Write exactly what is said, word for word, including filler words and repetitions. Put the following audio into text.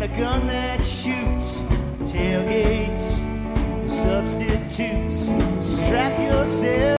a gun that shoots, tailgates, substitutes. Strap yourself